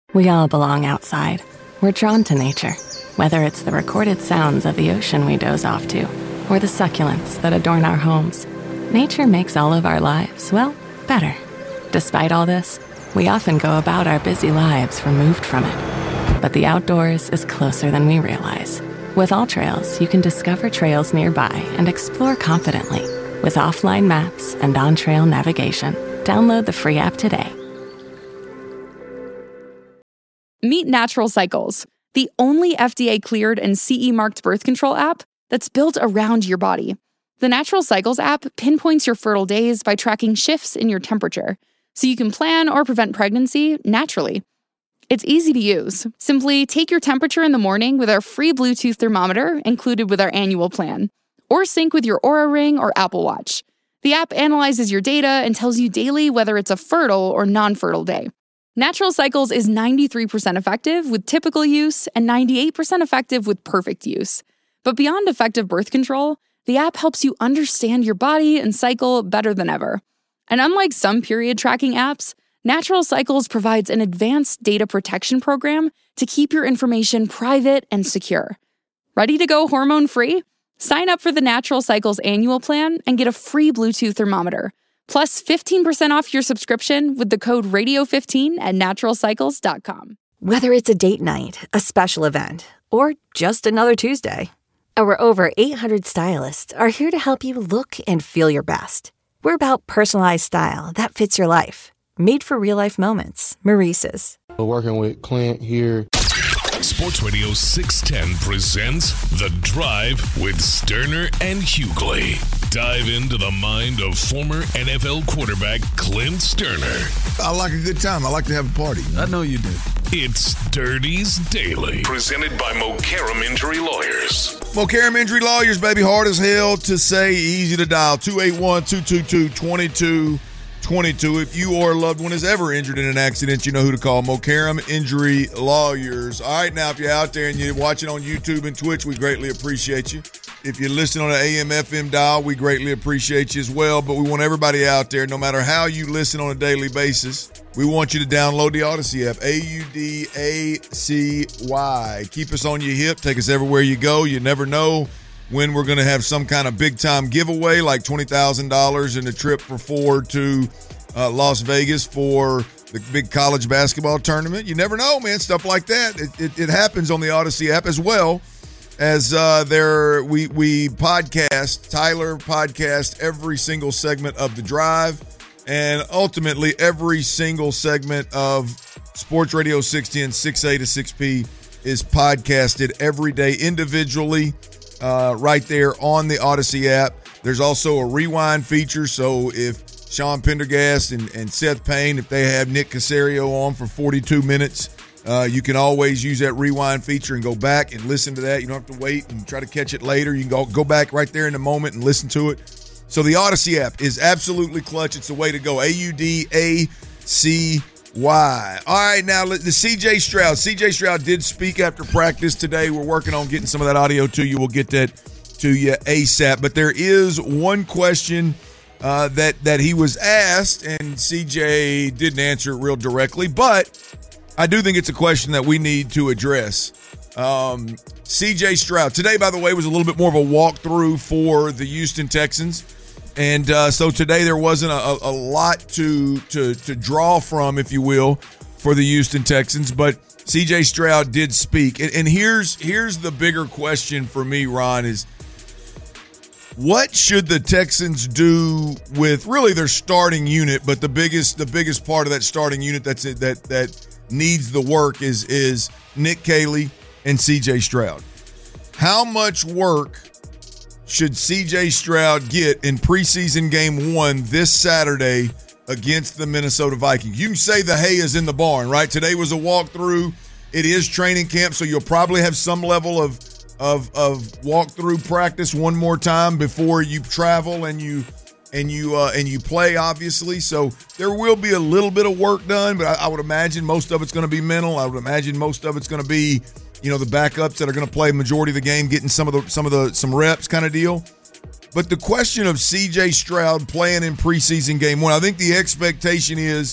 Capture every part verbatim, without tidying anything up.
We all belong outside. We're drawn to nature, whether it's the recorded sounds of the ocean we doze off to, or the succulents that adorn our homes. Nature makes all of our lives, well, better. Despite all this, we often go about our busy lives removed from it. But the outdoors is closer than we realize. With AllTrails, you can discover trails nearby and explore confidently. With offline maps and on-trail navigation, download the free app today. Meet Natural Cycles, the only F D A-cleared and C E-marked birth control app that's built around your body. The Natural Cycles app pinpoints your fertile days by tracking shifts in your temperature, so you can plan or prevent pregnancy naturally. It's easy to use. Simply take your temperature in the morning with our free Bluetooth thermometer included with our annual plan, or sync with your Oura Ring or Apple Watch. The app analyzes your data and tells you daily whether it's a fertile or non-fertile day. Natural Cycles is ninety-three percent effective with typical use and ninety-eight percent effective with perfect use. But beyond effective birth control, the app helps you understand your body and cycle better than ever. And unlike some period tracking apps, Natural Cycles provides an advanced data protection program to keep your information private and secure. Ready to go hormone-free? Sign up for the Natural Cycles annual plan and get a free Bluetooth thermometer, plus fifteen percent off your subscription with the code radio fifteen at natural cycles dot com. Whether it's a date night, a special event, or just another Tuesday, our over eight hundred stylists are here to help you look and feel your best. We're about personalized style that fits your life. Made for real-life moments. Maurice's. We're working with Clint here. Sports Radio six ten presents The Drive with Sterner and Hughley. Dive into the mind of former N F L quarterback Clint Sterner. I like a good time. I like to have a party. I know you do. It's Dirties Daily, presented by Mokaram Injury Lawyers. Mokaram Injury Lawyers, baby, hard as hell to say, easy to dial. two eight one, two two two, two two two two. If you or a loved one is ever injured in an accident, you know who to call. Mokaram Injury Lawyers. All right, now, if you're out there and you're watching on YouTube and Twitch, we greatly appreciate you. If you're listening on an A M F M dial, we greatly appreciate you as well. But we want everybody out there, no matter how you listen on a daily basis, we want you to download the Odyssey app, A U D A C Y. Keep us on your hip. Take us everywhere you go. You never know when we're going to have some kind of big-time giveaway, like twenty thousand dollars in a trip for four to uh, Las Vegas for the big college basketball tournament. You never know, man. Stuff like that. It, it, it happens on the Odyssey app as well. As uh, there, we we podcast, Tyler podcast every single segment of The Drive, and ultimately every single segment of Sports Radio six ten, six A to six P is podcasted every day individually, uh, right there on the Odyssey app. There's also a rewind feature, so if Sean Pendergast and, and Seth Payne, if they have Nick Caserio on for forty-two minutes, Uh, you can always use that rewind feature and go back and listen to that. You don't have to wait and try to catch it later. You can go, go back right there in the moment and listen to it. So the Odyssey app is absolutely clutch. It's the way to go. A U D A C Y. All right, now the C J Stroud. C J Stroud did speak after practice today. We're working on getting some of that audio to you. We'll get that to you ASAP. But there is one question uh, that, that he was asked, and C J didn't answer it real directly, but I do think it's a question that we need to address. Um, C J Stroud. Today, by the way, was a little bit more of a walkthrough for the Houston Texans. And uh, so today there wasn't a, a lot to, to, to draw from, if you will, for the Houston Texans. But C J Stroud did speak. And, and here's, here's the bigger question for me, Ron, is what should the Texans do with really their starting unit? But the biggest the biggest part of that starting unit that's that that needs the work is is Nick Caley and C J Stroud. How much work should C J Stroud get in preseason game one this Saturday against the Minnesota Vikings? You can say the hay is in the barn, right? Today was a walkthrough. It is training camp, so you'll probably have some level of of of walkthrough practice one more time before you travel and you and you uh, and you play, obviously. So there will be a little bit of work done, but I, I would imagine most of it's going to be mental. I would imagine most of it's going to be, you know, the backups that are going to play majority of the game, getting some of the some of the some reps kind of deal. But the question of C J Stroud playing in preseason game one, I think the expectation is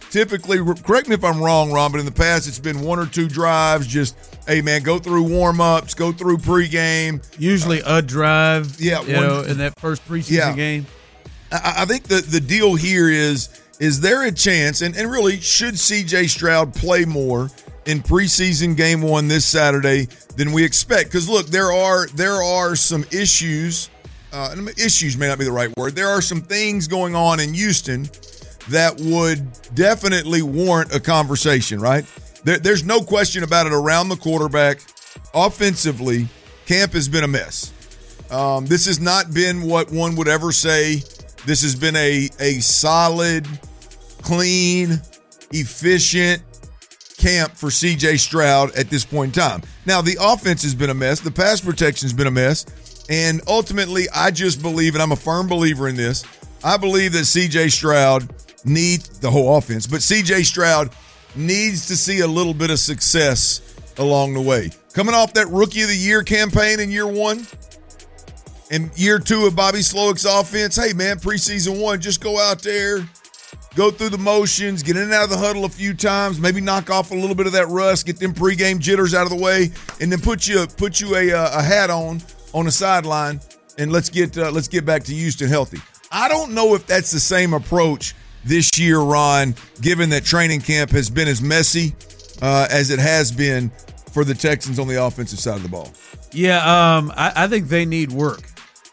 typically, correct me if I'm wrong, Ron, but in the past it's been one or two drives, just, hey, man, go through warm-ups, go through pregame. Usually uh, a drive, yeah, you one, know, in that first preseason yeah. game. I, I think the, the deal here is, is there a chance, and, and really, should C J Stroud play more in preseason game one this Saturday than we expect? Because, look, there are there are some issues. Uh, issues may not be the right word. There are some things going on in Houston that would definitely warrant a conversation, right? There, there's no question about it around the quarterback. Offensively, camp has been a mess. Um, this has not been what one would ever say. This has been a, a solid, clean, efficient camp for C J Stroud at this point in time. Now, the offense has been a mess. The pass protection has been a mess. And ultimately, I just believe, and I'm a firm believer in this, I believe that C J Stroud needs the whole offense, but C J Stroud needs to see a little bit of success along the way. Coming off that Rookie of the Year campaign in year one and year two of Bobby Slowick's offense, hey, man, preseason one, just go out there, go through the motions, get in and out of the huddle a few times, maybe knock off a little bit of that rust, get them pregame jitters out of the way, and then put you put you a, a hat on on the sideline, and let's get uh, let's get back to Houston healthy. I don't know if that's the same approach this year, Ron, given that training camp has been as messy uh, as it has been for the Texans on the offensive side of the ball. Yeah, um, I, I think they need work.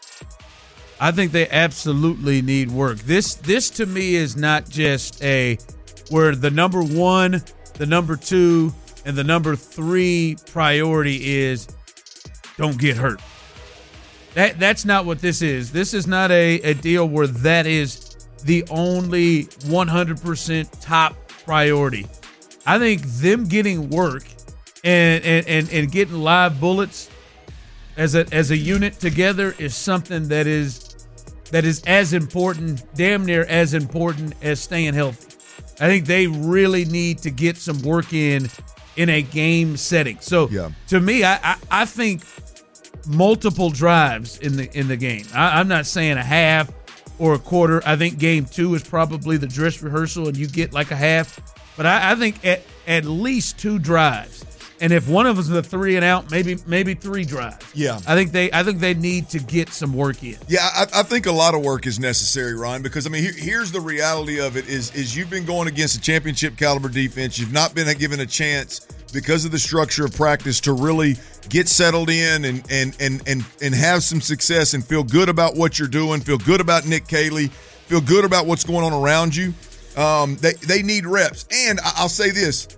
I think they absolutely need work. This, this to me is not just a where the number one, the number two, and the number three priority is don't get hurt. That that's not what this is. This is not a, a deal where that is the only one hundred percent top priority. I think them getting work and and, and, and getting live bullets as a as a unit together is something that is that is as important, damn near as important as staying healthy. I think they really need to get some work in in a game setting. So yeah. to me, I, I I think multiple drives in the in the game. I, I'm not saying a half or a quarter. I think game two is probably the dress rehearsal, and you get like a half. But I, I think at at least two drives, and if one of them is a three and out, maybe maybe three drives. Yeah, I think they I think they need to get some work in. Yeah, I, I think a lot of work is necessary, Ryan, because I mean, here, here's the reality of it: is is you've been going against a championship caliber defense. You've not been given a chance because of the structure of practice to really get settled in and and and and and have some success and feel good about what you're doing, feel good about Nick Caley, feel good about what's going on around you. Um, they they need reps, and I'll say this: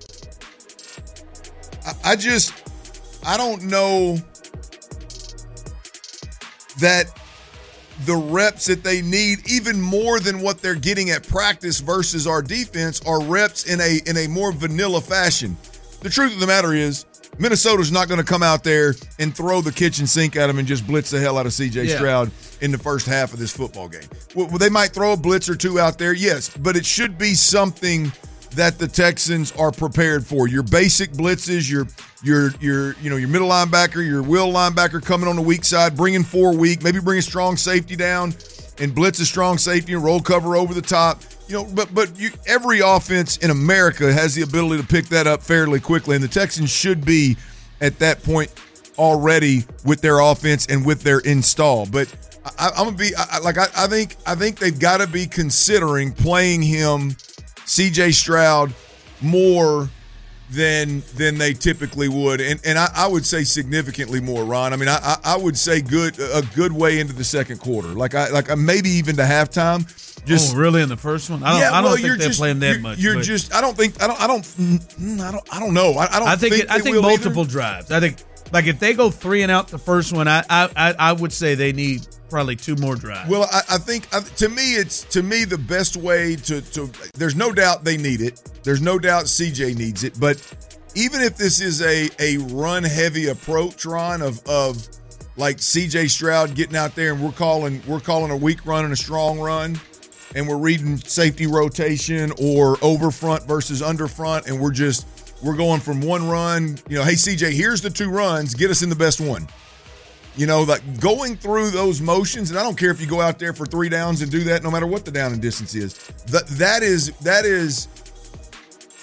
I, I just I don't know that the reps that they need, even more than what they're getting at practice versus our defense, are reps in a in a more vanilla fashion. The truth of the matter is, Minnesota's not going to come out there and throw the kitchen sink at them and just blitz the hell out of C J yeah. Stroud in the first half of this football game. Well, they might throw a blitz or two out there, yes, but it should be something that the Texans are prepared for. Your basic blitzes, your your your you know your middle linebacker, your will linebacker coming on the weak side, bringing four weak, maybe bring a strong safety down and blitz a strong safety and roll cover over the top. You know, but but you, every offense in America has the ability to pick that up fairly quickly, and the Texans should be at that point already with their offense and with their install. But I, I'm gonna be I, like I, I think I think they've got to be considering playing him, C J Stroud, more than than they typically would, and and I, I would say significantly more, Ron. I mean, I I would say good a good way into the second quarter, like I like maybe even to halftime. Just, oh, really? In the first one? I don't. Yeah, I don't well, think they're just, playing that you're, much. You're but. just. I don't think. I don't. I don't. I don't. I don't know. I, I don't. I think. think it, I think multiple either. drives. I think like if they go three and out the first one, I I I would say they need probably two more drives. Well, I, I think I, to me, it's to me the best way to to. There's no doubt they need it. There's no doubt C J needs it. But even if this is a a run heavy approach, Ron, of of like C J Stroud getting out there and we're calling we're calling a weak run and a strong run. And we're reading safety rotation or over front versus under front, and we're just we're going from one run. You know, hey C J, here's the two runs. Get us in the best one. You know, like going through those motions, and I don't care if you go out there for three downs and do that, no matter what the down and distance is. That that is that is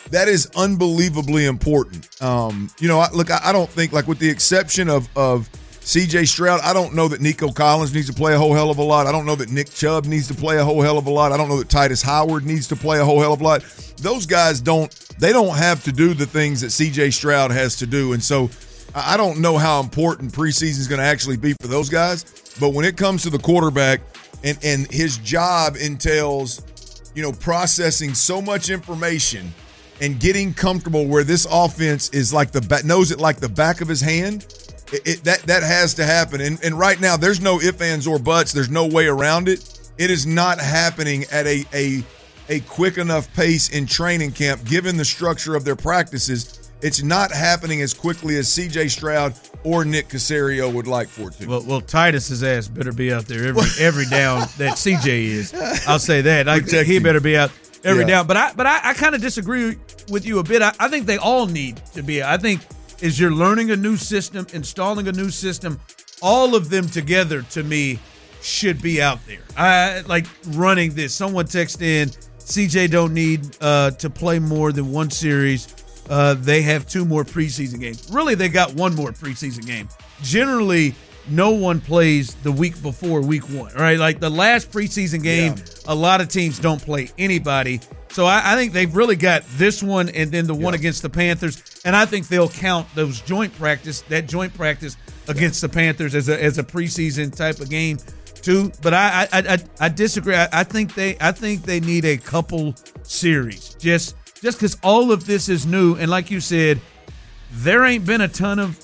that is unbelievably important. Um, you know, I, look, I, I don't think, like with the exception of of C J Stroud, I don't know that Nico Collins needs to play a whole hell of a lot. I don't know that Nick Chubb needs to play a whole hell of a lot. I don't know that Titus Howard needs to play a whole hell of a lot. Those guys don't, they don't have to do the things that C J Stroud has to do. And so I don't know how important preseason is going to actually be for those guys. But when it comes to the quarterback and, and his job entails, you know, processing so much information and getting comfortable where this offense is like the knows it like the back of his hand, It, it, that that has to happen. And, and right now, there's no ifs, ands, or buts. There's no way around it. It is not happening at a, a, a quick enough pace in training camp, given the structure of their practices. It's not happening as quickly as C J Stroud or Nick Caserio would like for it to. Well, well Titus's ass better be out there every every down that C J is. I'll say that. I, he better be out every yeah. down. But I but I, I kind of disagree with you a bit. I, I think they all need to be. I think – is you're learning a new system, installing a new system, all of them together to me should be out there. I like running this. Someone text in, C J don't need uh, to play more than one series. Uh, they have two more preseason games. Really, they got one more preseason game. Generally, no one plays the week before week one, right? Like the last preseason game, yeah. a lot of teams don't play anybody. So I, I think they've really got this one and then the one yeah. against the Panthers, and I think they'll count those joint practice, that joint practice against yeah. the Panthers as a as a preseason type of game too. But I I I, I disagree. I, I think they I think they need a couple series just just because all of this is new, and like you said, there ain't been a ton of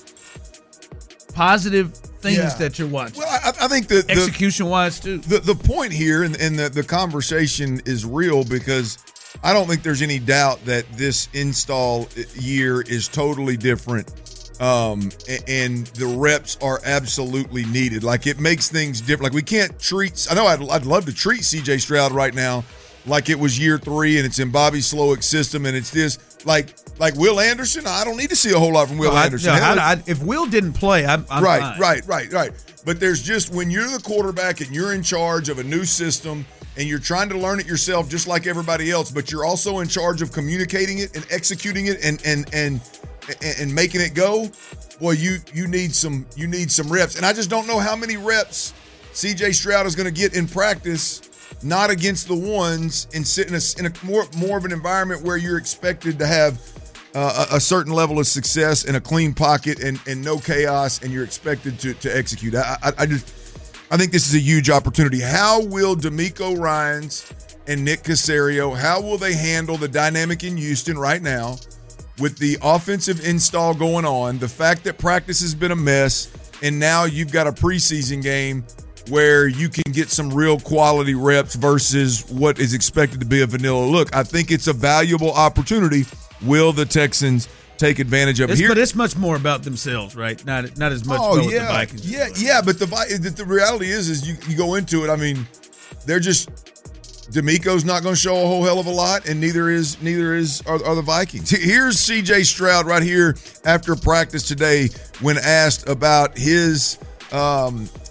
positive things yeah. that you're watching. Well, I, I think that execution-wise too. The the point here and, and the, the conversation is real because I don't think there's any doubt that this install year is totally different, um, and the reps are absolutely needed. Like it makes things different. Like we can't treat. I know I'd, I'd love to treat C J Stroud right now like it was year three and it's in Bobby Slowick's system and it's this. Like like Will Anderson, I don't need to see a whole lot from Will no, Anderson. I, no, I, I, if Will didn't play, I'm, I'm right, fine. right, right, right. But there's just when you're the quarterback and you're in charge of a new system and you're trying to learn it yourself just like everybody else, but you're also in charge of communicating it and executing it and and and and making it go. Boy, you you need some you need some reps, and I just don't know how many reps C J Stroud is going to get in practice. Not against the ones and sit in a, in a more more of an environment where you're expected to have uh, a, a certain level of success and a clean pocket and, and no chaos, and you're expected to to execute. I, I, I just I think this is a huge opportunity. How will DeMeco Ryans and Nick Caserio, how will they handle the dynamic in Houston right now with the offensive install going on, the fact that practice has been a mess, and now you've got a preseason game where you can get some real quality reps versus what is expected to be a vanilla look. I think it's a valuable opportunity. Will the Texans take advantage of it? Here, but it's much more about themselves, right? Not not as much oh, about yeah, the Vikings. Yeah, yeah, but the the reality is, is you, you go into it, I mean, they're just DeMeco's not going to show a whole hell of a lot, and neither is neither is are, are the Vikings. Here's C J Stroud right here after practice today when asked about his um, –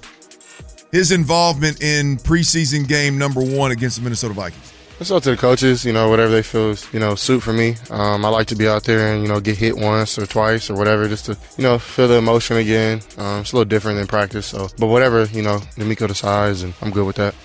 his involvement in preseason game number one against the Minnesota Vikings. It's up to the coaches, you know, whatever they feel is, you know, suit for me. Um, I like to be out there and, you know, get hit once or twice or whatever just to, you know, feel the emotion again. Um, it's a little different than practice. So, but whatever, you know, DeMeco decides, and I'm good with that.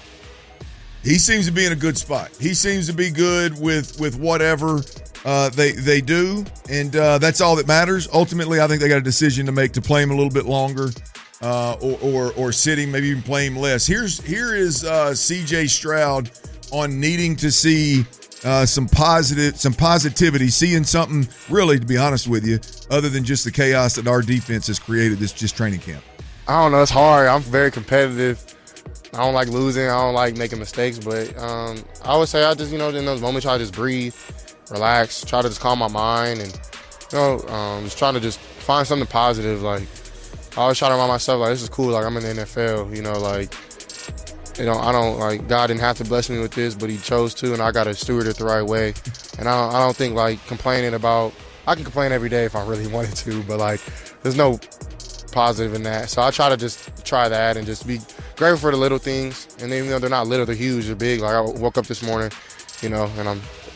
He seems to be in a good spot. He seems to be good with, with whatever uh, they they do, and uh, that's all that matters. Ultimately, I think they got a decision to make to play him a little bit longer. Uh, or, or or sitting, maybe even playing less. Here's here is uh, C J Stroud on needing to see uh, some positive, some positivity, seeing something really, to be honest with you, other than just the chaos that our defense has created this just training camp. I don't know. It's hard. I'm very competitive. I don't like losing. I don't like making mistakes. But um, I would say I just, you know, in those moments, try to just breathe, relax, try to just calm my mind, and you know, um, just trying to just find something positive, like. I always try to remind myself, like, this is cool, like, I'm in the N F L, you know, like, you know, I don't, like, God didn't have to bless me with this, but he chose to, and I got to steward it the right way. And I don't, I don't think, like, complaining about, I can complain every day if I really wanted to, but, like, there's no positive in that. So I try to just try that and just be grateful for the little things. And even though they're not little, they're huge, they're big. Like, I woke up this morning, you know, and I'm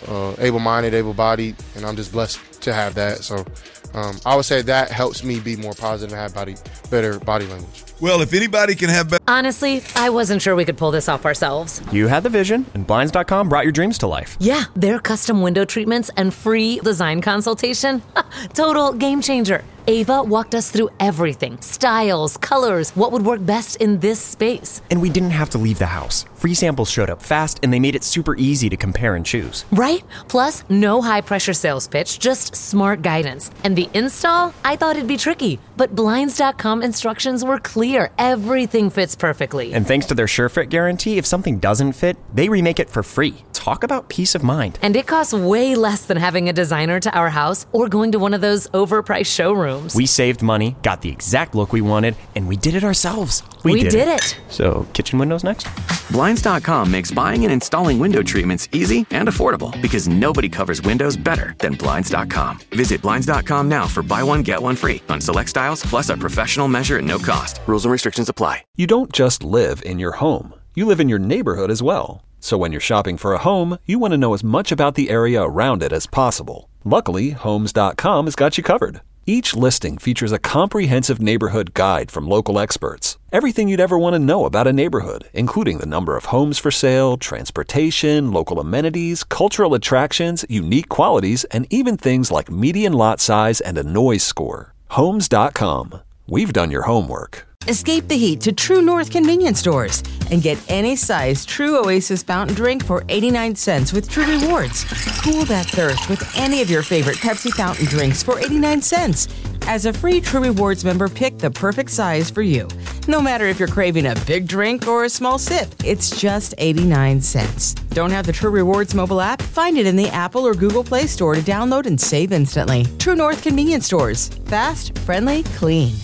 uh, able-minded, able-bodied, and I'm just blessed to have that. So um, I would say that helps me be more positive and have body, better body language. Well, if anybody can have better. Honestly, I wasn't sure we could pull this off ourselves. You had the vision, and Blinds dot com brought your dreams to life. Yeah, their custom window treatments and free design consultation. Total game changer. Ava walked us through everything. Styles, colors, what would work best in this space. And we didn't have to leave the house. Free samples showed up fast, and they made it super easy to compare and choose. Right? Plus, no high-pressure sales pitch, just smart guidance. And the install? I thought it'd be tricky, but Blinds dot com instructions were clear. Everything fits perfectly. And thanks to their SureFit guarantee, if something doesn't fit, they remake it for free. Talk about peace of mind. And it costs way less than having a designer to our house or going to one of those overpriced showrooms. We saved money, got the exact look we wanted, and we did it ourselves. We, we did, did it. it. So, kitchen windows next? Blinds dot com makes buying and installing window treatments easy and affordable because nobody covers windows better than Blinds dot com. Visit Blinds dot com now for buy one, get one free on select styles, plus a professional measure at no cost. Rules and restrictions apply. You don't just live in your home. You live in your neighborhood as well. So when you're shopping for a home, you want to know as much about the area around it as possible. Luckily, Homes dot com has got you covered. Each listing features a comprehensive neighborhood guide from local experts. Everything you'd ever want to know about a neighborhood, including the number of homes for sale, transportation, local amenities, cultural attractions, unique qualities, and even things like median lot size and a noise score. Homes dot com. We've done your homework. Escape the heat to True North convenience stores and get any size True Oasis fountain drink for eighty-nine cents with True Rewards. Cool that thirst with any of your favorite Pepsi fountain drinks for eighty-nine cents. As a free True Rewards member, pick the perfect size for you. No matter if you're craving a big drink or a small sip, it's just eighty-nine cents. Don't have the True Rewards mobile app? Find it in the Apple or Google Play Store to download and save instantly. True North convenience stores. Fast, friendly, clean.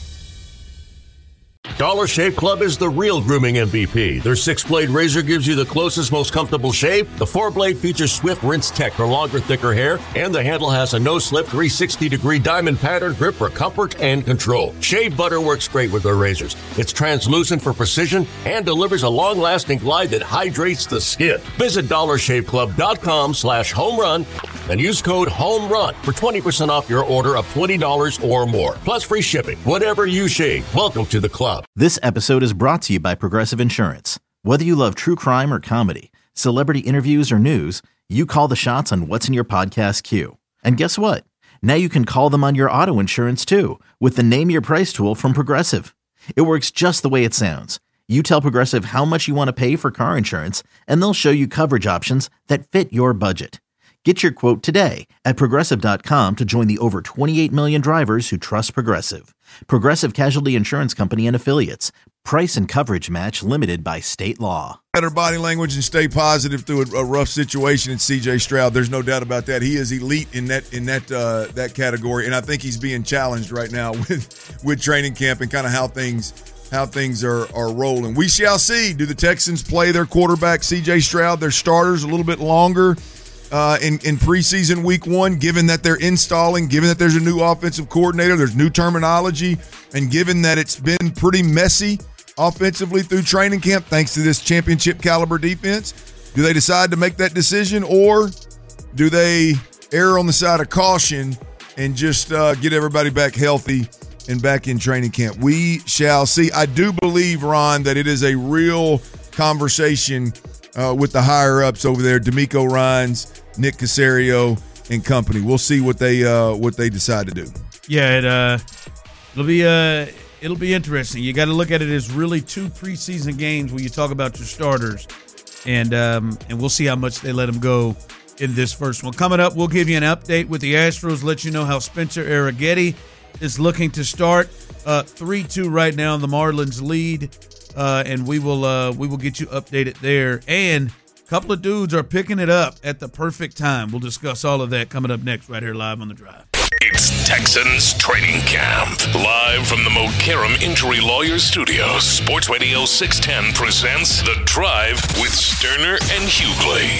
Dollar Shave Club is the real grooming M V P. Their six-blade razor gives you the closest, most comfortable shave. The four-blade features swift rinse tech for longer, thicker hair. And the handle has a no-slip three sixty degree diamond pattern grip for comfort and control. Shave butter works great with their razors. It's translucent for precision and delivers a long-lasting glide that hydrates the skin. Visit dollar shave club dot com slash home run and use code HOMERUN for twenty percent off your order of twenty dollars or more. Plus free shipping. Whatever you shave, welcome to the club. This episode is brought to you by Progressive Insurance. Whether you love true crime or comedy, celebrity interviews or news, you call the shots on what's in your podcast queue. And guess what? Now you can call them on your auto insurance too with the Name Your Price tool from Progressive. It works just the way it sounds. You tell Progressive how much you want to pay for car insurance, and they'll show you coverage options that fit your budget. Get your quote today at Progressive dot com to join the over twenty-eight million drivers who trust Progressive. Progressive Casualty Insurance Company and Affiliates. Price and coverage match limited by state law. Better body language and stay positive through a, a rough situation in C J Stroud. There's no doubt about that. He is elite in that in that uh, that category, and I think he's being challenged right now with with training camp and kind of how things how things are are rolling. We shall see. Do the Texans play their quarterback C J Stroud, their starters, a little bit longer Uh, in, in preseason week one, given that they're installing, given that there's a new offensive coordinator, there's new terminology, and given that it's been pretty messy offensively through training camp thanks to this championship caliber defense? Do they decide to make that decision, or do they err on the side of caution and just uh, get everybody back healthy and back in training camp? We shall see. I do believe, Ron, that it is a real conversation Uh, with the higher-ups over there, D'Amico Ryans, Nick Caserio, and company. We'll see what they uh, what they decide to do. Yeah, it, uh, it'll be uh, it'll be interesting. You got to look at it as really two preseason games when you talk about your starters, and um, and we'll see how much they let them go in this first one. Coming up, we'll give you an update with the Astros, let you know how Spencer Arrighetti is looking to start. Uh, three two right now in the Marlins lead. Uh, and we will uh, we will get you updated there. And a couple of dudes are picking it up at the perfect time. We'll discuss all of that coming up next right here live on The Drive. It's Texans Training Camp. Live from the Mokaram Injury Lawyers Studios, Sports Radio six ten presents The Drive with Sterner and Hughley.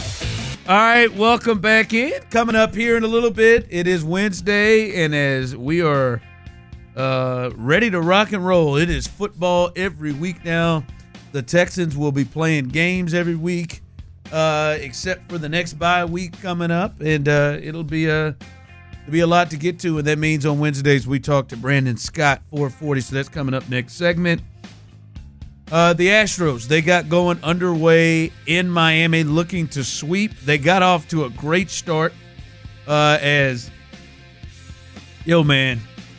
All right, welcome back in. Coming up here in a little bit, it is Wednesday, and as we are Uh, ready to rock and roll. It is football every week now. The Texans will be playing games every week. uh, except for the next bye week coming up, and uh, it'll be a it'll be a lot to get to. And that means on Wednesdays we talk to Brandon Scott, four forty. So that's coming up next segment. Uh, the Astros, they got going underway in Miami, looking to sweep. They got off to a great start uh, as, yo, man,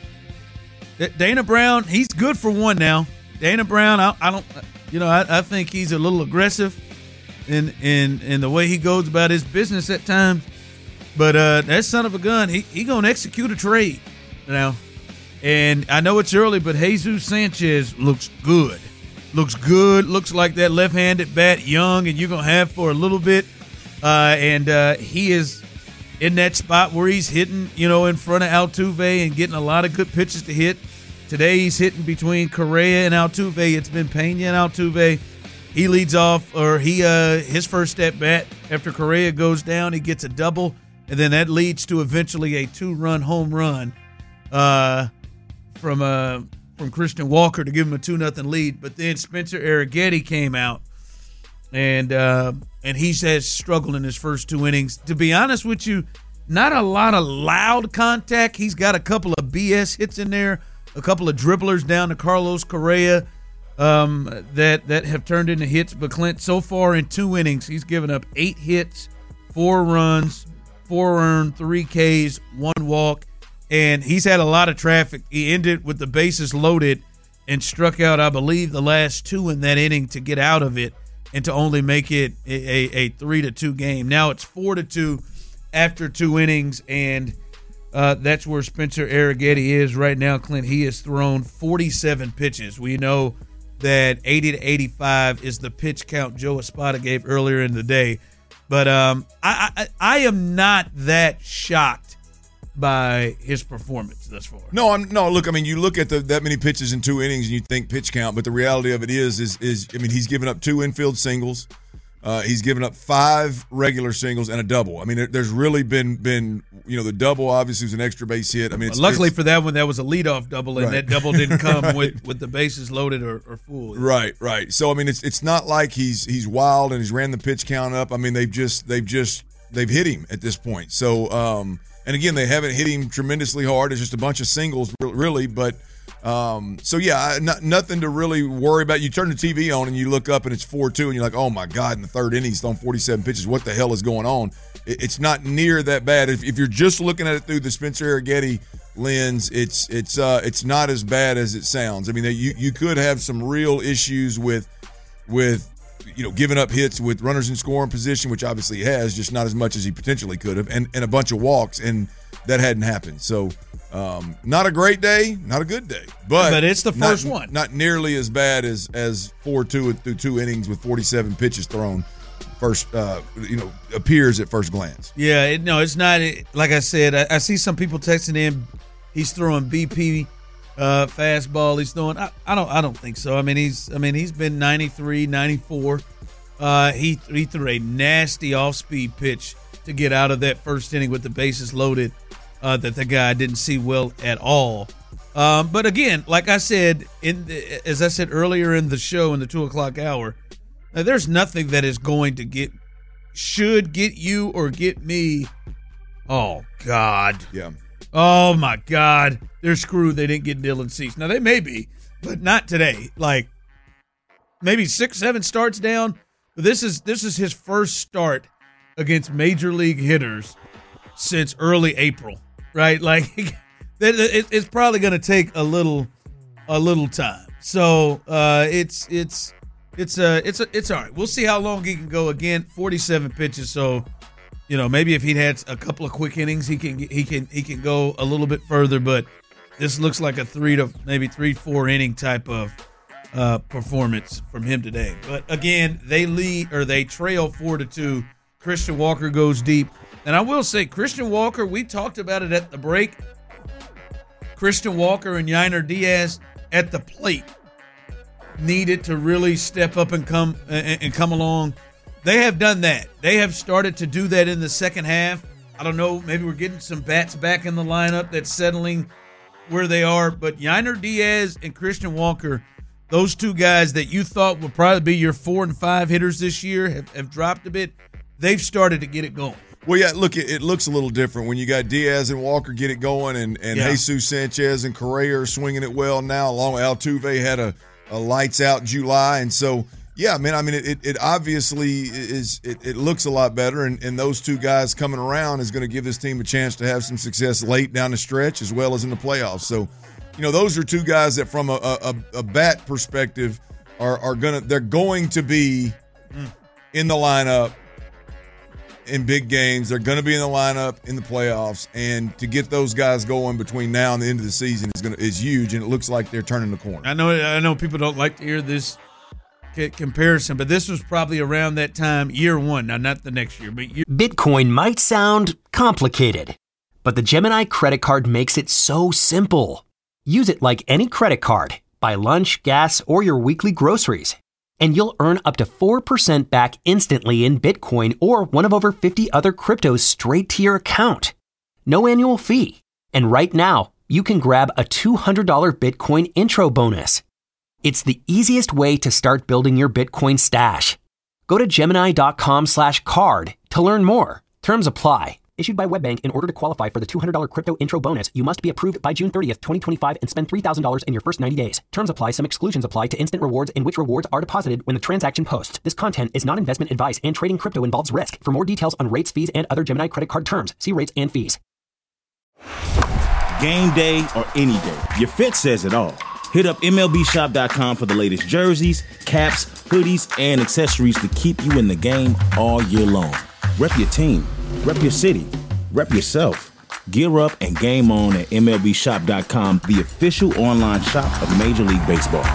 Dana Brown, he's good for one now. Dana Brown, I, I don't, you know, I, I think he's a little aggressive in, in, in the way he goes about his business at times. But uh, that son of a gun, he, he going to execute a trade now. And I know it's early, but Jesus Sanchez looks good. Looks good. Looks like that left-handed bat, young, and you're going to have for a little bit. Uh, and uh, he is in that spot where he's hitting, you know, in front of Altuve and getting a lot of good pitches to hit. Today he's hitting between Correa and Altuve. It's been Pena and Altuve. He leads off, or he uh, his first at-bat after Correa goes down. He gets a double, and then that leads to eventually a two-run home run uh, from a. Uh, from Christian Walker to give him a two nothing lead. But then Spencer Arrighetti came out, and uh, and he has struggled in his first two innings. To be honest with you, not a lot of loud contact. He's got a couple of B S hits in there, a couple of dribblers down to Carlos Correa um, that, that have turned into hits. But Clint, so far in two innings, he's given up eight hits, four runs, four earned, three Ks, one walk. And he's had a lot of traffic. He ended with the bases loaded and struck out, I believe, the last two in that inning to get out of it and to only make it a, a, a three to two game. Now it's four to two after two innings, and uh, that's where Spencer Arrighetti is right now. Clint, he has thrown forty-seven pitches. We know that eighty to eighty-five is the pitch count Joe Espada gave earlier in the day. But um, I, I, I am not that shocked by his performance thus far. No, I'm no. Look, I mean, you look at the, that many pitches in two innings, and you think pitch count, but the reality of it is, is, is I mean, he's given up two infield singles, uh, he's given up five regular singles and a double. I mean, there, there's really been been you know the double obviously was an extra base hit. I mean, it's, well, luckily it's, for that one, that was a leadoff double, and right. that double didn't come right. with, with the bases loaded or, or full. Right, right. So I mean, it's it's not like he's he's wild and he's ran the pitch count up. I mean, they've just they've just they've hit him at this point. So. um And, again, they haven't hit him tremendously hard. It's just a bunch of singles, really. But, um, so, yeah, not, nothing to really worry about. You turn the T V on and you look up and it's four two, and you're like, oh, my God, in the third inning, he's thrown forty-seven pitches. What the hell is going on? It, it's not near that bad. If, if you're just looking at it through the Spencer Arrighetti lens, it's it's uh, it's not as bad as it sounds. I mean, you, you could have some real issues with with – you know, giving up hits with runners in scoring position, which obviously he has, just not as much as he potentially could have, and, and a bunch of walks, and that hadn't happened. So, um, not a great day, not a good day. But, but it's the first not, one. Not nearly as bad as as four two through two innings with forty-seven pitches thrown, first, uh, you know, appears at first glance. Yeah, it, no, it's not. Like I said, I, I see some people texting in, he's throwing B P Uh, fastball he's throwing. I, I don't I don't think so. I mean he's I mean he's been ninety-three, ninety-four. Uh, he he threw a nasty off-speed pitch to get out of that first inning with the bases loaded uh, that the guy didn't see well at all. Um, but again, like I said in the, as I said earlier in the show in the two o'clock hour, uh, there's nothing that is going to get should get you or get me. Oh God. Yeah. Oh, my God. They're screwed they didn't get Dylan Cease. Now, they may be, but not today. Like, maybe six, seven starts down. But this is this is his first start against major league hitters since early April, right? Like, it, it's probably going to take a little a little time. So, uh, it's it's it's uh, it's it's all right. We'll see how long he can go. Again, forty-seven pitches, so – you know, maybe if he'd had a couple of quick innings, he can he can he can go a little bit further. But this looks like a three to maybe three four inning type of uh, performance from him today. But again, they lead or they trail four to two. Christian Walker goes deep, and I will say, Christian Walker. We talked about it at the break. Christian Walker and Yainer Diaz at the plate needed to really step up and come and, and come along. They have done that. They have started to do that in the second half. I don't know. Maybe we're getting some bats back in the lineup that's settling where they are. But Yainer Diaz and Christian Walker those two guys that you thought would probably be your four and five hitters this year have, have dropped a bit. They've started to get it going. Well, yeah, look, it, it looks a little different when you got Diaz and Walker get it going, and, and Yeah. Jesus Sanchez and Correa are swinging it well now, along with Altuve had a, a lights-out July. And so, yeah, man, I mean, it, it, it obviously is it, it looks a lot better, and, and those two guys coming around is going to give this team a chance to have some success late down the stretch as well as in the playoffs. So, you know, those are two guys that from a, a, a bat perspective are, are going to – they're going to be in the lineup in big games. They're going to be in the lineup in the playoffs, and to get those guys going between now and the end of the season is going to is huge, and it looks like they're turning the corner. I know I know people don't like to hear this c- comparison, but this was probably around that time, year one. Now, not the next year, but year- Bitcoin might sound complicated, but the Gemini credit card makes it so simple. Use it like any credit card. Buy lunch, gas, or your weekly groceries, and you'll earn up to four percent back instantly in Bitcoin or one of over fifty other cryptos straight to your account. No annual fee. And right now, you can grab a two hundred dollars Bitcoin intro bonus. It's the easiest way to start building your Bitcoin stash. Go to Gemini.com slash card to learn more. Terms apply. Issued by WebBank. In order to qualify for the two hundred dollars crypto intro bonus, you must be approved by June thirtieth, twenty twenty-five and spend three thousand dollars in your first ninety days. Terms apply. Some exclusions apply to instant rewards in which rewards are deposited when the transaction posts. This content is not investment advice, and trading crypto involves risk. For more details on rates, fees, and other Gemini credit card terms, see rates and fees. Game day or any day, your fit says it all. Hit up M L B shop dot com for the latest jerseys, caps, hoodies, and accessories to keep you in the game all year long. Rep your team, rep your city, rep yourself. Gear up and game on at M L B shop dot com, the official online shop of Major League Baseball.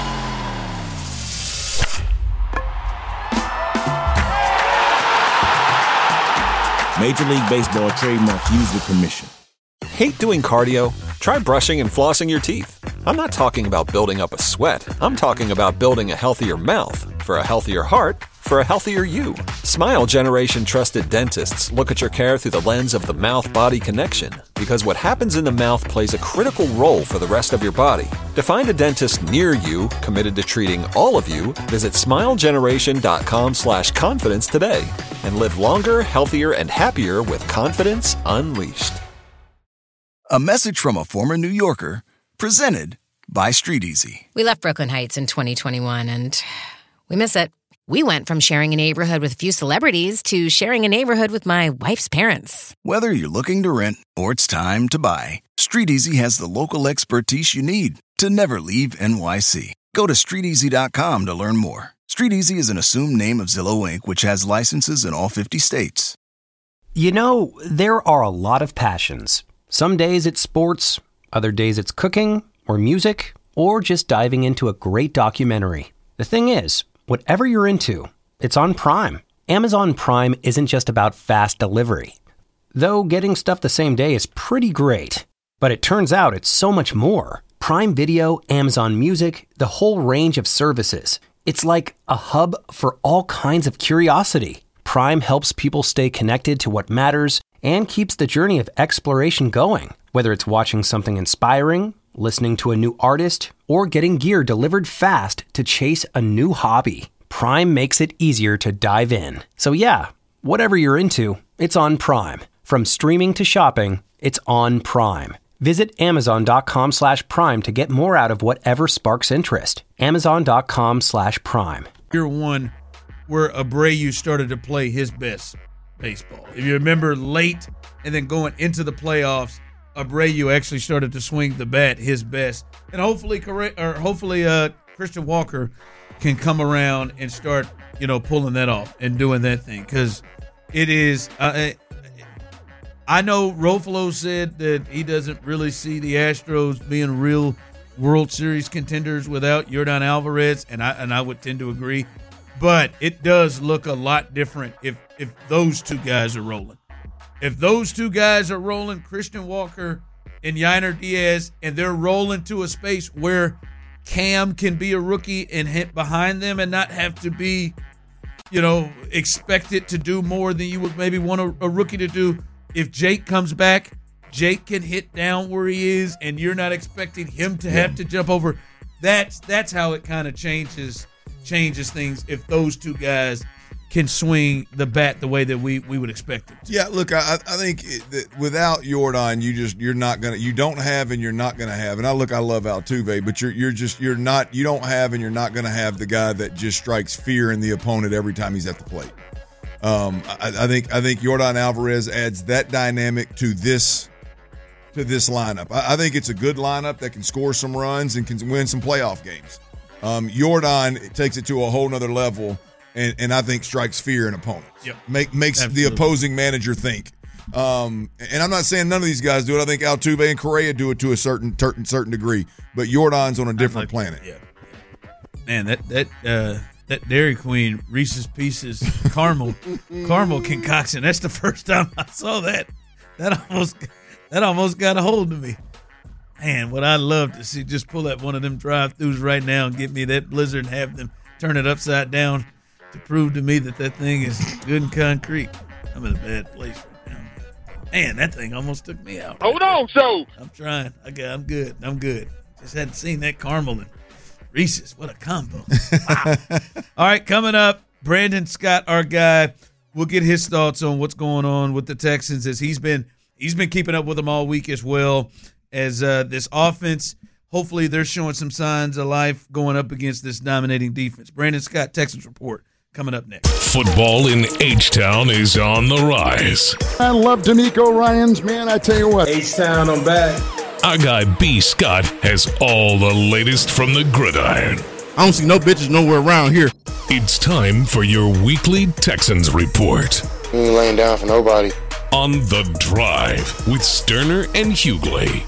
Major League Baseball trademarks used with permission. Hate doing cardio? Try brushing and flossing your teeth. I'm not talking about building up a sweat. I'm talking about building a healthier mouth. For a healthier heart, for a healthier you. Smile Generation trusted dentists look at your care through the lens of the mouth-body connection, because what happens in the mouth plays a critical role for the rest of your body. To find a dentist near you committed to treating all of you, visit smilegeneration.com slash confidence today and live longer, healthier, and happier with confidence unleashed. A message from a former New Yorker, presented by Street Easy. We left Brooklyn Heights in twenty twenty-one, and we miss it. We went from sharing a neighborhood with a few celebrities to sharing a neighborhood with my wife's parents. Whether you're looking to rent or it's time to buy, Street Easy has the local expertise you need to never leave N Y C. Go to street easy dot com to learn more. Street Easy is an assumed name of Zillow Incorporated, which has licenses in all fifty states. You know, there are a lot of passions. Some days it's sports, other days it's cooking or music, or just diving into a great documentary. The thing is, whatever you're into, it's on Prime. Amazon Prime isn't just about fast delivery. Though getting stuff the same day is pretty great. But it turns out it's so much more. Prime Video, Amazon Music, the whole range of services. It's like a hub for all kinds of curiosity. Prime helps people stay connected to what matters and keeps the journey of exploration going. Whether it's watching something inspiring, listening to a new artist, or getting gear delivered fast to chase a new hobby, Prime makes it easier to dive in. So yeah, whatever you're into, it's on Prime. From streaming to shopping, it's on Prime. Visit amazon.com slash prime to get more out of whatever sparks interest. Amazon.com slash prime. Year one, where Abreu started to play his best baseball. If you remember, late and then going into the playoffs, Abreu actually started to swing the bat his best, and hopefully, or hopefully, uh, Christian Walker can come around and start, you know, pulling that off and doing that thing, because it is. Uh, I know Ruffalo said that he doesn't really see the Astros being real World Series contenders without Yordan Alvarez, and I and I would tend to agree, but it does look a lot different if if those two guys are rolling. If those two guys are rolling, Christian Walker and Yainer Diaz, and they're rolling to a space where Cam can be a rookie and hit behind them and not have to be, you know, expected to do more than you would maybe want a, a rookie to do. If Jake comes back, Jake can hit down where he is, and you're not expecting him to have to jump over. that's that's how it kind of changes changes things if those two guys can swing the bat the way that we, we would expect it to. Yeah, look, I, I think it, that without Jordan, you just you're not gonna you don't have and you're not gonna have. And I look, I love Altuve, but you're you're just you're not you don't have and you're not gonna have the guy that just strikes fear in the opponent every time he's at the plate. Um, I, I think I think Jordan Alvarez adds that dynamic to this to this lineup. I, I think it's a good lineup that can score some runs and can win some playoff games. Um, Jordan takes it to a whole nother level. And, and I think strikes fear in opponents. Yep. Make, makes Absolutely. the opposing manager think. Um, and I'm not saying none of these guys do it. I think Altuve and Correa do it to a certain certain, certain degree. But Jordan's on a different like, planet. Yeah. Man, that that uh, that Dairy Queen Reese's Pieces caramel caramel concoction. That's the first time I saw that. That almost that almost got a hold of me. Man, what I'd love to see, just pull up one of them drive-thrus right now and get me that Blizzard and have them turn it upside down to prove to me that that thing is good and concrete. I'm in a bad place right now. Man, that thing almost took me out. Hold on, so. I'm trying. Okay, I'm good. I'm good. Just hadn't seen that caramel and Reese's. What a combo. Wow. All right, coming up, Brandon Scott, our guy. We'll get his thoughts on what's going on with the Texans as he's been he's been keeping up with them all week as well as uh, this offense. Hopefully they're showing some signs of life going up against this dominating defense. Brandon Scott, Texans Report. Coming up next. Football in H-Town is on the rise. I love D'Amico Ryans, man. I tell you what. H-Town, I'm back. Our guy B. Scott has all the latest from the gridiron. I don't see no bitches nowhere around here. It's time for your weekly Texans Report. You ain't laying down for nobody. On The Drive with Sterner and Hughley.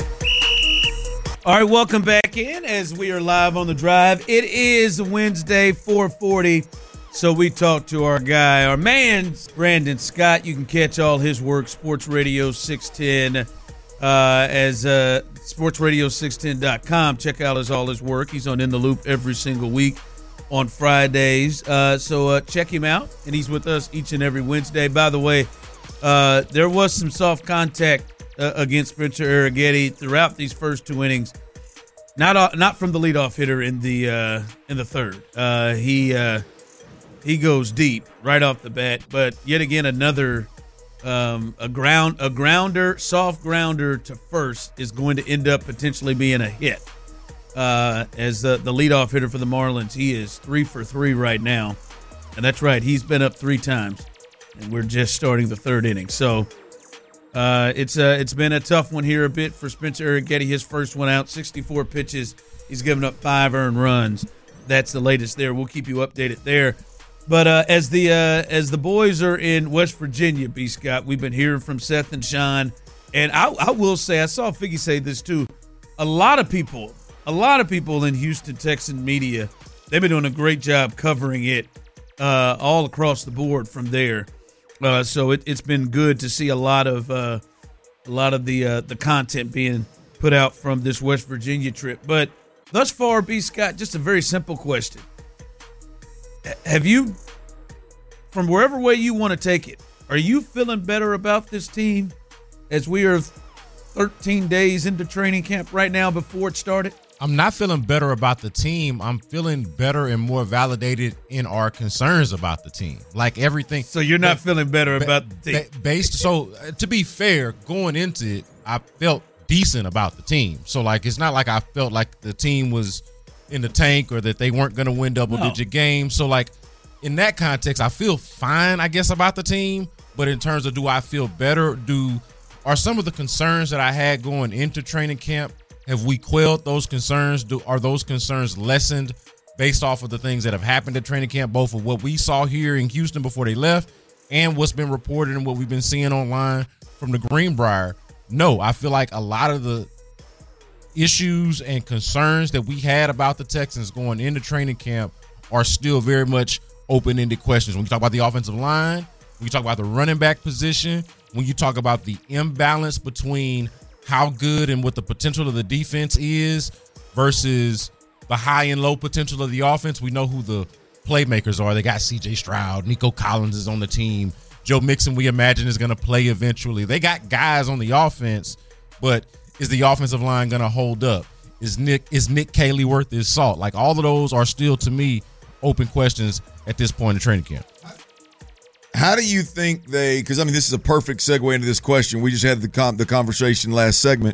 All right, welcome back in as we are live on The Drive. It is Wednesday, four forty. So we talked to our guy, our man, Brandon Scott. You can catch all his work, Sports Radio six ten, uh, as uh, sports radio six ten dot com. Check out his all his work. He's on In the Loop every single week on Fridays. Uh, so uh, check him out, and he's with us each and every Wednesday. By the way, uh, there was some soft contact uh, against Spencer Arrighetti throughout these first two innings. Not uh, not from the leadoff hitter in the uh, in the third. Uh, he. Uh, He goes deep right off the bat, but yet again another um, a ground a grounder, soft grounder to first is going to end up potentially being a hit. Uh, as the, the leadoff hitter for the Marlins, he is three for three right now, and that's right, he's been up three times, and we're just starting the third inning. So uh, it's uh, it's been a tough one here a bit for Spencer Arrighetti. His first one out, sixty-four pitches, he's given up five earned runs. That's the latest there. We'll keep you updated there. But uh, as the uh, as the boys are in West Virginia, B. Scott, we've been hearing from Seth and Sean, and I, I will say, I saw Figgy say this too. A lot of people, a lot of people in Houston Texan media, they've been doing a great job covering it uh, all across the board from there. Uh, so it, it's been good to see a lot of uh, a lot of the uh, the content being put out from this West Virginia trip. But thus far, B. Scott, just a very simple question. Have you, from wherever way you want to take it, are you feeling better about this team as we are thirteen days into training camp right now before it started? I'm not feeling better about the team. I'm feeling better and more validated in our concerns about the team. Like everything. So you're not ba- feeling better ba- about the team? Ba- based. So uh, to be fair, going into it, I felt decent about the team. So like, it's not like I felt like the team was in the tank or that they weren't going to win double No. digit games. So like in that context, I feel fine, I guess, about the team. But in terms of do I feel better? Do are some of the concerns that I had going into training camp, have we quelled those concerns? Do are those concerns lessened based off of the things that have happened at training camp, both of what we saw here in Houston before they left and what's been reported and what we've been seeing online from the Greenbrier? No, I feel like a lot of the issues and concerns that we had about the Texans going into training camp are still very much open-ended questions. When you talk about the offensive line, when you talk about the running back position, when you talk about the imbalance between how good and what the potential of the defense is versus the high and low potential of the offense, we know who the playmakers are. They got C J Stroud, Nico Collins is on the team. Joe Mixon, we imagine, is going to play eventually. They got guys on the offense, but is the offensive line going to hold up? Is Nick is Nick Caley worth his salt? Like, all of those are still, to me, open questions at this point in training camp. How do you think they, because, I mean, this is a perfect segue into this question. We just had the com- the conversation last segment.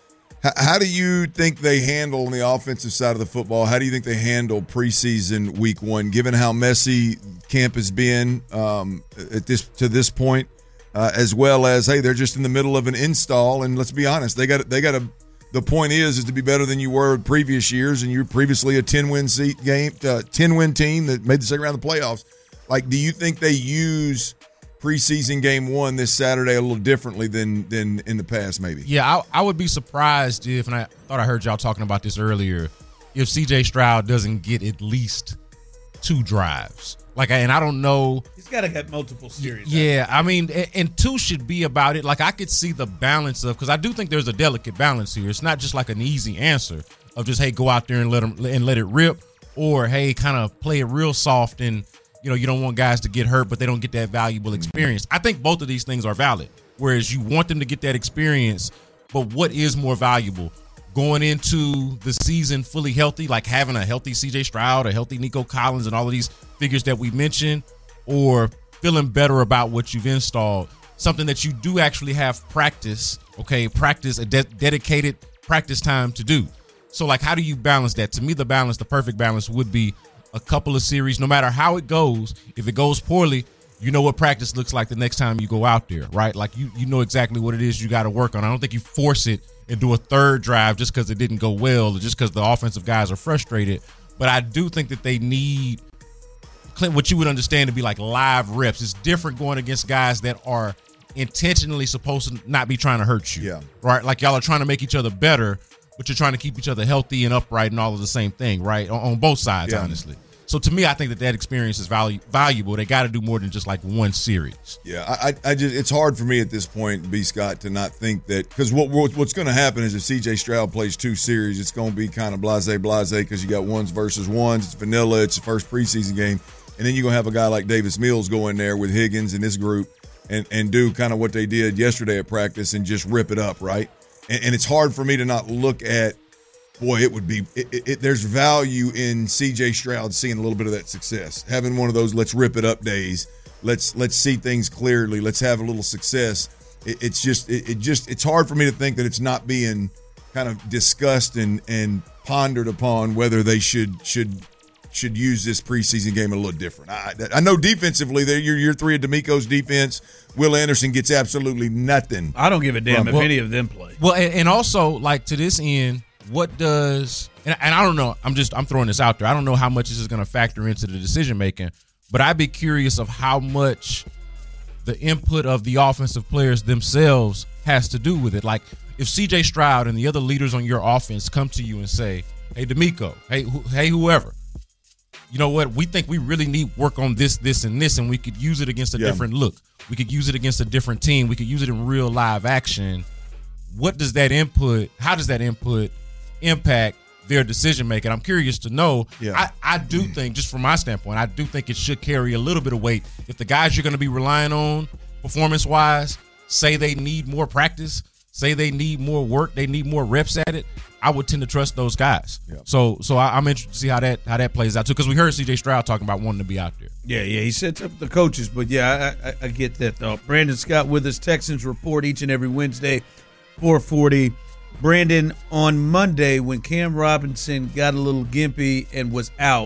H- how do you think they handle on the offensive side of the football? How do you think they handle preseason week one, given how messy camp has been um, at this to this point, uh, as well as, hey, they're just in the middle of an install, and let's be honest, they got they got a. The point is, is to be better than you were in previous years, and you're previously a ten-win seat game, uh, ten-win team that made the second round of the playoffs. Like, do you think they use preseason game one this Saturday a little differently than than in the past, maybe? Yeah, I, I would be surprised if, and I thought I heard y'all talking about this earlier, if C J Stroud doesn't get at least two drives. Like, and I don't know. He's got to get multiple series. Yeah, I mean, and, and two should be about it. Like, I could see the balance of, because I do think there's a delicate balance here. It's not just like an easy answer of just, hey, go out there and let them and let it rip, or hey, kind of play it real soft and, you know, you don't want guys to get hurt, but they don't get that valuable experience. I think both of these things are valid. Whereas you want them to get that experience, but what is more valuable? Going into the season fully healthy, like having a healthy C J Stroud, a healthy Nico Collins, and all of these figures that we mentioned, or feeling better about what you've installed, something that you do actually have practice, okay, practice, a de- dedicated practice time to do. So, like, how do you balance that? To me, the balance, the perfect balance would be a couple of series, no matter how it goes. If it goes poorly, you know what practice looks like the next time you go out there, right? Like, you you know exactly what it is you got to work on. I don't think you force it and do a third drive just because it didn't go well, or just because the offensive guys are frustrated. But I do think that they need Clint, what you would understand to be like live reps. It's different going against guys that are intentionally supposed to not be trying to hurt you. Yeah. Right? Like, y'all are trying to make each other better, but you're trying to keep each other healthy and upright and all of the same thing, right? On, on both sides, Yeah. honestly. So to me, I think that that experience is valu- valuable. They got to do more than just like one series. Yeah, I, I, I just it's hard for me at this point, B. Scott, to not think that, because what, what what's going to happen is if C J Stroud plays two series, it's going to be kind of blase blase because you got ones versus ones. It's vanilla. It's the first preseason game, and then you're going to have a guy like Davis Mills go in there with Higgins and this group and and do kind of what they did yesterday at practice and just rip it up, right? And, and it's hard for me to not look at. Boy, it would be it, – it, there's value in C J Stroud seeing a little bit of that success, having one of those let's rip it up days. Let's let's see things clearly. Let's have a little success. It, it's just it, it just it's hard for me to think that it's not being kind of discussed and, and pondered upon whether they should should should use this preseason game a little different. I, I know defensively, they're year year three of D'Amico's defense. Will Anderson gets absolutely nothing. I don't give a damn if well, any of them play. Well, and, and also, like, to this end, what does and, and I don't know, I'm just I'm throwing this out there. I don't know how much this is going to factor into the decision making, but I'd be curious of how much the input of the offensive players themselves has to do with it. Like, if C J Stroud and the other leaders on your offense come to you and say, "Hey, D'Amico, hey, wh- hey, whoever, you know what? We think we really need work on this, this, and this, and we could use it against a Yeah. different look. We could use it against a different team. We could use it in real live action." What does that input? How does that input impact their decision making? I'm curious to know. Yeah. I, I do think, just from my standpoint, I do think it should carry a little bit of weight. If the guys you're going to be relying on performance wise say they need more practice, say they need more work, they need more reps at it, I would tend to trust those guys. Yeah. So so I, I'm interested to see how that how that plays out too, because we heard C J Stroud talking about wanting to be out there. Yeah, yeah, he sets up the coaches, but yeah, I, I, I get that though. Brandon Scott with us, Texans Report each and every Wednesday, four forty. Brandon, on Monday when Cam Robinson got a little gimpy and was out,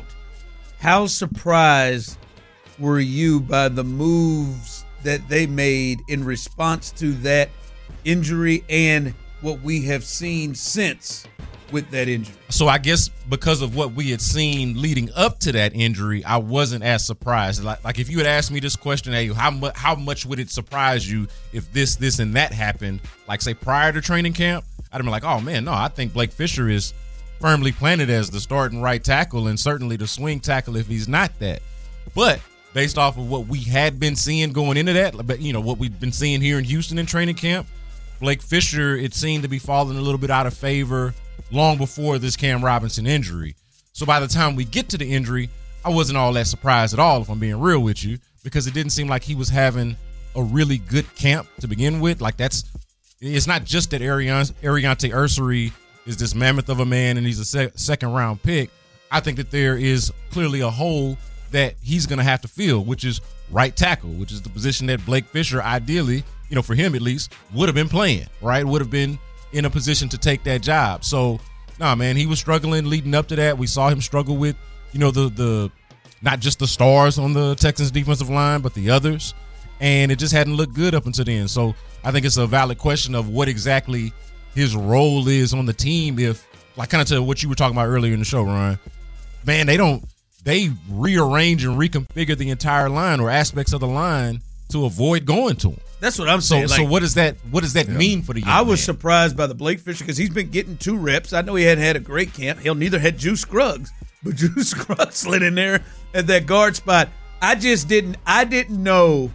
how surprised were you by the moves that they made in response to that injury and what we have seen since with that injury? So I guess because of what we had seen leading up to that injury, I wasn't as surprised. Like, like if you had asked me this question, hey, how much how much would it surprise you if this, this, and that happened, like say prior to training camp, I'd have been like, oh man, no, I think Blake Fisher is firmly planted as the starting right tackle and certainly the swing tackle if he's not that. But based off of what we had been seeing going into that, but you know what we've been seeing here in Houston in training camp, Blake Fisher, it seemed to be falling a little bit out of favor long before this Cam Robinson injury. So by the time we get to the injury, I wasn't all that surprised at all, if I'm being real with you, because it didn't seem like he was having a really good camp to begin with. Like, that's, it's not just that Arian, Ariante Ursary is this mammoth of a man, and he's a sec- second round pick. I think that there is clearly a hole that he's going to have to fill, which is right tackle, which is the position that Blake Fisher, ideally, you know, for him at least, would have been playing, right? Would have been in a position to take that job. So, nah, man, he was struggling leading up to that. We saw him struggle with, you know, the the not just the stars on the Texans defensive line, but the others. And it just hadn't looked good up until then. So I think it's a valid question of what exactly his role is on the team if, like kind of to what you were talking about earlier in the show, Ron. Man, they don't they rearrange and reconfigure the entire line or aspects of the line to avoid going to him. That's what I'm So, saying. so Like, what does that what does that Yeah. mean for the young I was man? surprised by the Blake Fisher because he's been getting two reps. I know he hadn't had a great camp. Hell, neither had Juice Scruggs, but Juice Scruggs slid in there at that guard spot. I just didn't. I didn't know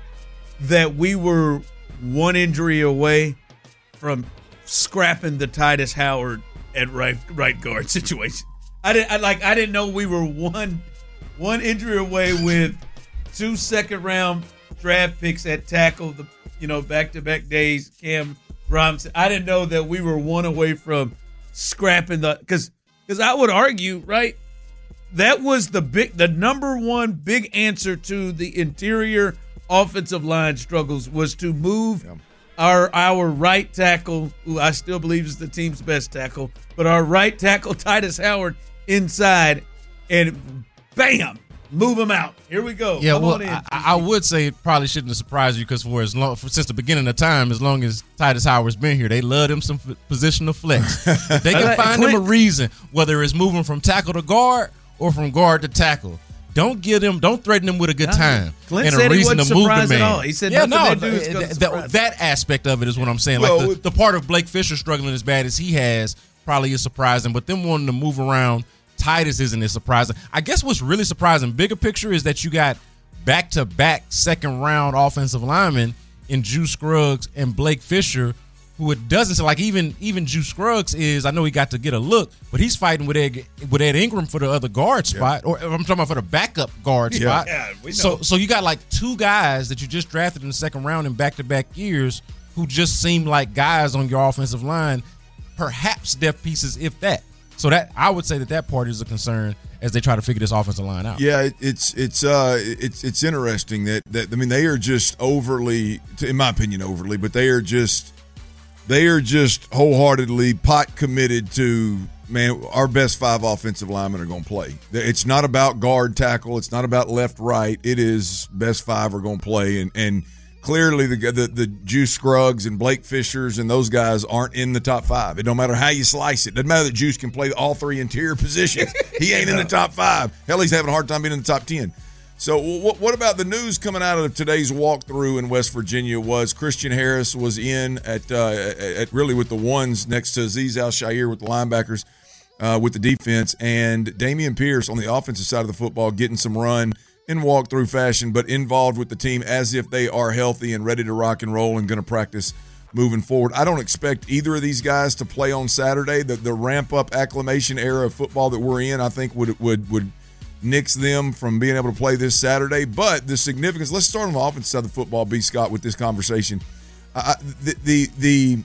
that we were one injury away from scrapping the Titus Howard at right right guard situation. I didn't I, like. I didn't know we were one one injury away with two second round draft picks at tackle. The you know back to back days. Cam Robinson. I didn't know that we were one away from scrapping the because because I would argue right that was the big the number one big answer to the interior offensive line struggles was to move. Yeah. Our our right tackle, who I still believe is the team's best tackle, but our right tackle, Titus Howard, inside, and bam, move him out. Here we go. Yeah, Come well, on in. I, I would say it probably shouldn't have surprised you because for as long for, since the beginning of time, as long as Titus Howard's been here, they love him some f- positional flex. If they can find him a reason, whether it's moving from tackle to guard or from guard to tackle. Don't give them, don't threaten them with a good time Clint and said a he reason wasn't to move the surprised at man. all. He said yeah, nothing no, they do is th- gonna th- surprise that aspect of it is what I'm saying. Well, like the, with- the part of Blake Fisher struggling as bad as he has probably is surprising, but them wanting to move around Titus isn't as surprising. I guess what's really surprising, bigger picture, is that you got back-to-back second-round offensive linemen in Juice Scruggs and Blake Fisher, who it doesn't like even even Juice Scruggs is. I know he got to get a look, but he's fighting with Ed with Ed Ingram for the other guard spot, yeah. or I'm talking about for the backup guard yeah. spot. Yeah, we know. So so you got like two guys that you just drafted in the second round in back-to-back years who just seem like guys on your offensive line, perhaps depth pieces, if that. So that I would say that that part is a concern as they try to figure this offensive line out. Yeah, it, it's it's uh it's it's interesting that that I mean they are just overly, in my opinion, overly, but they are just. They are just wholeheartedly pot committed to, man, our best five offensive linemen are going to play. It's not about guard tackle. It's not about left, right. It is best five are going to play. And and clearly the, the the Juice Scruggs and Blake Fishers and those guys aren't in the top five. It don't matter how you slice it. It doesn't matter that Juice can play all three interior positions. He ain't in the top five. Hell, he's having a hard time being in the top ten. So what, what about the news coming out of today's walkthrough in West Virginia was Christian Harris was in at, uh, at really with the ones next to Azeez Al-Shaair with the linebackers uh, with the defense, and Dameon Pierce on the offensive side of the football getting some run in walkthrough fashion, but involved with the team as if they are healthy and ready to rock and roll and going to practice moving forward. I don't expect either of these guys to play on Saturday. The, the ramp-up acclimation era of football that we're in, I think, would would would – nix them from being able to play this Saturday. But the significance, let's start on the offensive side of the football, B. Scott, with this conversation. Uh, the, the the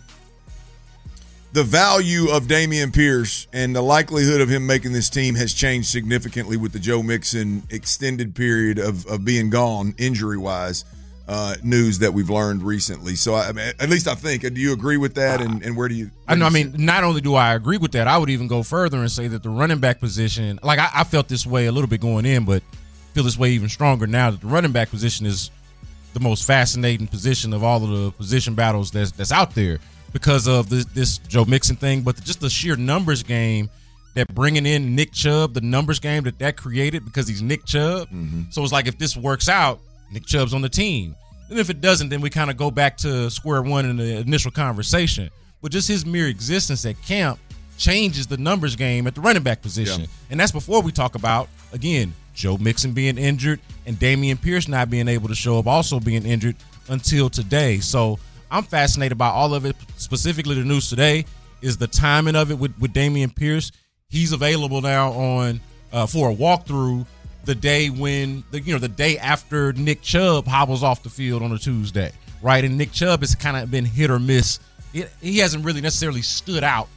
the value of Dameon Pierce and the likelihood of him making this team has changed significantly with the Joe Mixon extended period of, of being gone injury-wise. Uh, news that we've learned recently. So, I mean, at least I think. Do you agree with that? And, and where do you? Where I know. do you I mean, not only do I agree with that, I would even go further and say that the running back position, like I, I felt this way a little bit going in, but feel this way even stronger now that the running back position is the most fascinating position of all of the position battles that's that's out there because of this, this Joe Mixon thing, but just the sheer numbers game that bringing in Nick Chubb, the numbers game that that created because he's Nick Chubb. Mm-hmm. So it's like if this works out, Nick Chubb's on the team. And if it doesn't, then we kind of go back to square one in the initial conversation. But just his mere existence at camp changes the numbers game at the running back position. Yeah. And that's before we talk about, again, Joe Mixon being injured and Dameon Pierce not being able to show up, also being injured until today. So I'm fascinated by all of it. Specifically, the news today is the timing of it with, with Dameon Pierce. He's available now on uh, for a walkthrough the day when the you know the day after Nick Chubb hobbles off the field on a Tuesday, right? And Nick Chubb has kind of been hit or miss. It, he hasn't really necessarily stood out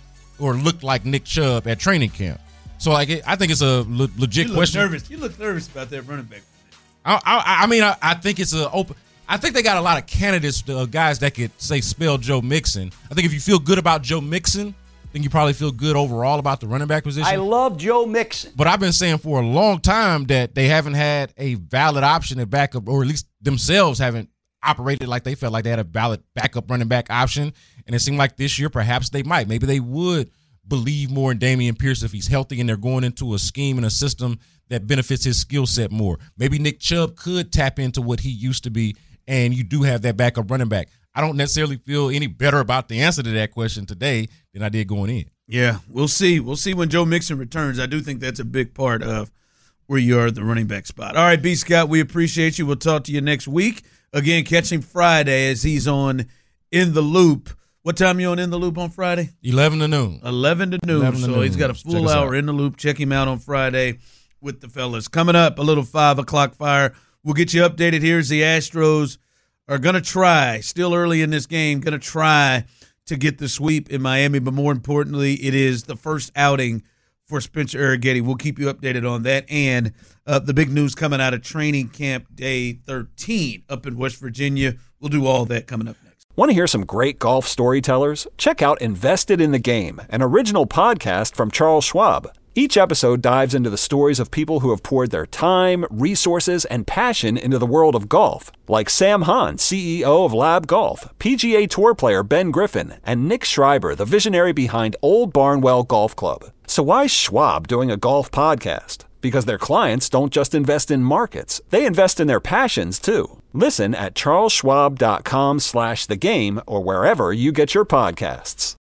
or looked like Nick Chubb at training camp. So, like, it, I think it's a le- legit you look question. Nervous. You look nervous about that running back. I, I, I mean, I, I think it's a open. I think they got a lot of candidates, uh, guys that could say spell Joe Mixon. I think if you feel good about Joe Mixon, then you probably feel good overall about the running back position. I love Joe Mixon. But I've been saying for a long time that they haven't had a valid option at backup, or at least themselves haven't operated like they felt like they had a valid backup running back option. And it seemed like this year perhaps they might. Maybe they would believe more in Dameon Pierce if he's healthy and they're going into a scheme and a system that benefits his skill set more. Maybe Nick Chubb could tap into what he used to be, and you do have that backup running back. I don't necessarily feel any better about the answer to that question today than I did going in. Yeah, we'll see. We'll see when Joe Mixon returns. I do think that's a big part of where you are at the running back spot. All right, B. Scott, we appreciate you. We'll talk to you next week. Again, catch him Friday as he's on In the Loop. What time are you on In the Loop on Friday? eleven to noon. eleven to noon. eleven to so noon. He's got a full hour out. In the Loop. Check him out on Friday with the fellas. Coming up, a little five o'clock fire. We'll get you updated here as the Astros are going to try, still early in this game, going to try to get the sweep in Miami. But more importantly, it is the first outing for Spencer Arrighetti. We'll keep you updated on that. And uh, the big news coming out of training camp day thirteen up in West Virginia. We'll do all that coming up next. Want to hear some great golf storytellers? Check out Invested in the Game, an original podcast from Charles Schwab. Each episode dives into the stories of people who have poured their time, resources, and passion into the world of golf, like Sam Hahn, C E O of Lab Golf, P G A Tour player Ben Griffin, and Nick Schreiber, the visionary behind Old Barnwell Golf Club. So why is Schwab doing a golf podcast? Because their clients don't just invest in markets, they invest in their passions too. Listen at charles schwab dot com slash the game or wherever you get your podcasts.